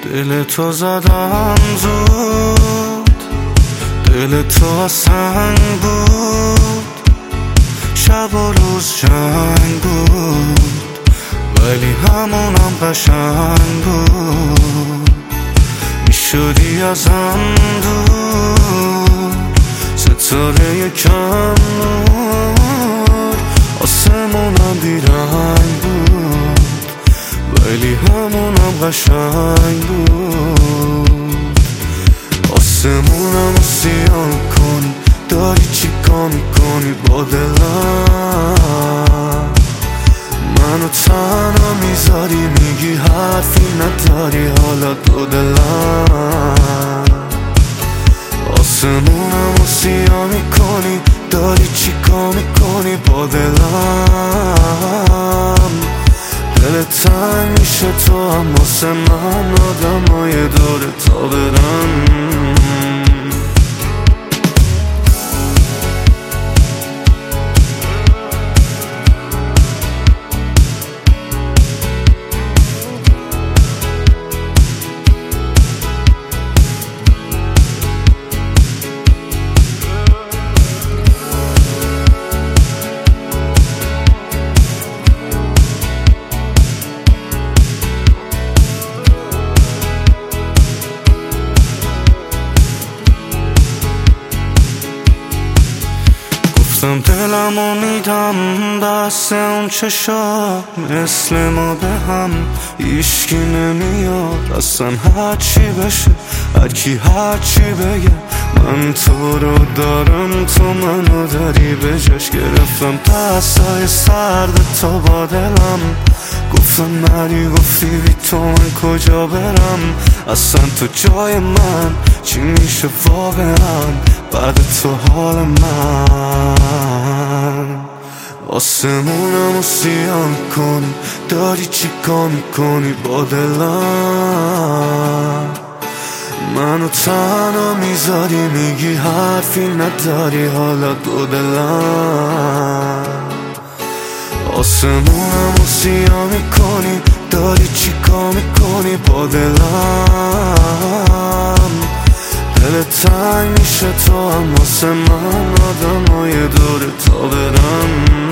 دل تو زدم زود، دل تو از سنگ بود، شب و روز جنگ بود، ولی همونم قشنگ بود. میشدی ازم دور، ستاره یکم نور، آسمونم بیرنگ بود، ولی همونم قشنگ بود. آسمونم رو سیاه کنی، داری چی کار میکنی با دلم؟ منو تنها میذاری، میگی حرفی نداری، حالا دو دلم. آسمونم رو سیاه میکنی، داری چی کار میکنی با دلم؟ دل تنگ میشه تو هم واسه من، آدم یه دوره تا برم. گفتم دلمو میدم بس اون چشا، مثل ما به هم هیچکی نمیاد. اصلا هرچی بشه، هرکی هرچی بگه، من تو رو دارم، تو منو داری به جاش. گرفتم دستای سرد تو با دلم، گفتم نری، گفتی بی تو من کجا برم؟ اصلا تو جای من چی میشه واقعا بعد تو حال من؟ آسمونم رو سیاه کنی، داری چی کار میکنی با دلم؟ منو تنها میذاری، میگی حرفی نداری، حالا دو دلم. آسمونم رو سیاه میکنی، داری چی کار میکنی با دلم؟ دل تنگ میشه تو هم واسه من، آدم یه دوره تا برم.